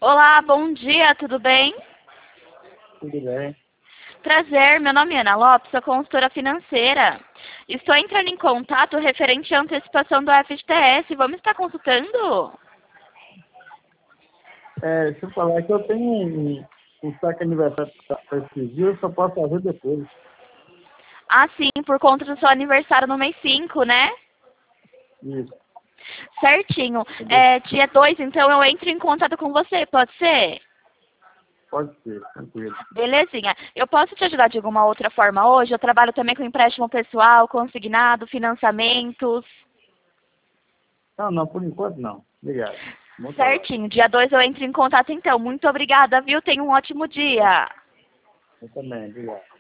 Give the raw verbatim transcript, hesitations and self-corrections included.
Olá, bom dia, tudo bem? Tudo bem? Prazer, meu nome é Ana Lopes, sou consultora financeira. Estou entrando em contato referente à antecipação do F G T S. Vamos estar consultando? É, deixa eu falar que eu tenho um, um saque aniversário para esses dias, eu só posso fazer depois. Ah, sim, por conta do seu aniversário no mês cinco, né? Isso, Certinho. entendeu? É, dia dois, então eu entro em contato com você, pode ser? Pode ser, tranquilo. Belezinha. Eu posso te ajudar de alguma outra forma hoje? Eu trabalho também com empréstimo pessoal, consignado, financiamentos. Não, não, por enquanto não. Obrigado. Bom trabalho. Certinho. Dia dois eu entro em contato então. Muito obrigada, viu? Tenha um ótimo dia. Eu também, obrigado.